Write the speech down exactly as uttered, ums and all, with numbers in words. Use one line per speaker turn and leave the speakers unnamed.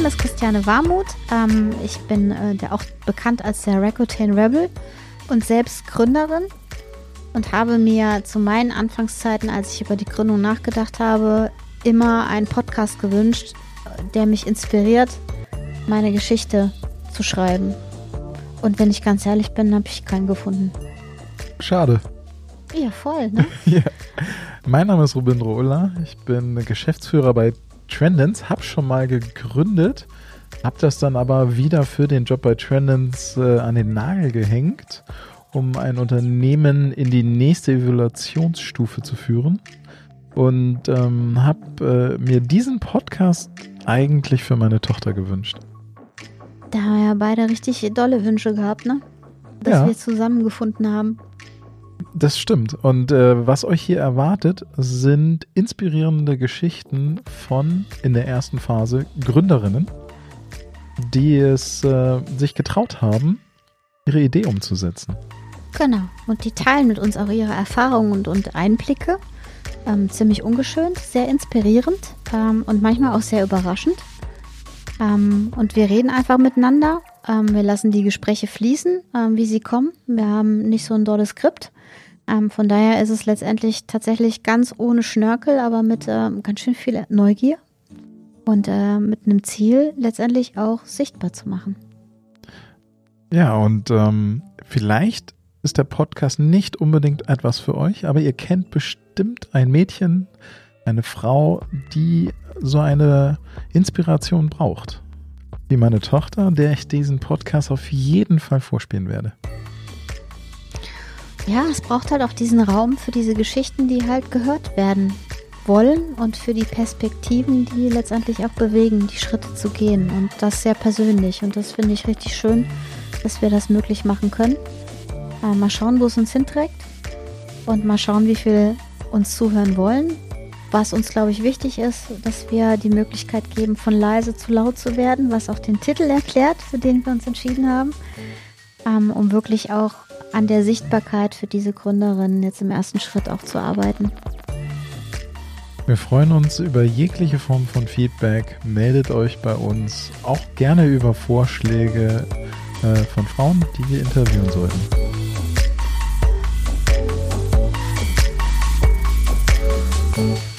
Name ist Christiane Warmuth. Ähm, ich bin äh, der, auch bekannt als der Rakuten Rebel und selbst Gründerin und habe mir zu meinen Anfangszeiten, als ich über die Gründung nachgedacht habe, immer einen Podcast gewünscht, der mich inspiriert, meine Geschichte zu schreiben. Und wenn ich ganz ehrlich bin, habe ich keinen gefunden.
Schade.
Ja, voll, ne?
Ja. Mein Name ist Ruben Rohler. Ich bin Geschäftsführer bei Trendance, habe schon mal gegründet, habe das dann aber wieder für den Job bei Trendance äh, an den Nagel gehängt, um ein Unternehmen in die nächste Evaluationsstufe zu führen. Und ähm, habe äh, mir diesen Podcast eigentlich für meine Tochter gewünscht.
Da haben wir ja beide richtig dolle Wünsche gehabt, ne? Dass
Ja.
wir zusammengefunden haben.
Das stimmt. Und äh, was euch hier erwartet, sind inspirierende Geschichten von, in der ersten Phase, Gründerinnen, die es äh, sich getraut haben, ihre Idee umzusetzen.
Genau. Und die teilen mit uns auch ihre Erfahrungen und, und Einblicke. Ähm, ziemlich ungeschönt, sehr inspirierend ähm, und manchmal auch sehr überraschend. Ähm, und wir reden einfach miteinander. Ähm, wir lassen die Gespräche fließen, ähm, wie sie kommen. Wir haben nicht so ein dolles Skript. Ähm, von daher ist es letztendlich tatsächlich ganz ohne Schnörkel, aber mit ähm, ganz schön viel Neugier und äh, mit einem Ziel letztendlich auch sichtbar zu machen.
Ja, und ähm, vielleicht ist der Podcast nicht unbedingt etwas für euch, aber ihr kennt bestimmt ein Mädchen, eine Frau, die so eine Inspiration braucht. Wie meine Tochter, der ich diesen Podcast auf jeden Fall vorspielen werde.
Ja, es braucht halt auch diesen Raum für diese Geschichten, die halt gehört werden wollen und für die Perspektiven, die letztendlich auch bewegen, die Schritte zu gehen. Und das sehr persönlich. Und das finde ich richtig schön, dass wir das möglich machen können. Äh, mal schauen, wo es uns hinträgt. Und mal schauen, wie viel uns zuhören wollen. Was uns, glaube ich, wichtig ist, dass wir die Möglichkeit geben, von leise zu laut zu werden, was auch den Titel erklärt, für den wir uns entschieden haben. Ähm, um wirklich auch an der Sichtbarkeit für diese Gründerinnen jetzt im ersten Schritt auch zu arbeiten.
Wir freuen uns über jegliche Form von Feedback. Meldet euch bei uns auch gerne über Vorschläge äh, von Frauen, die wir interviewen sollten.
Mhm.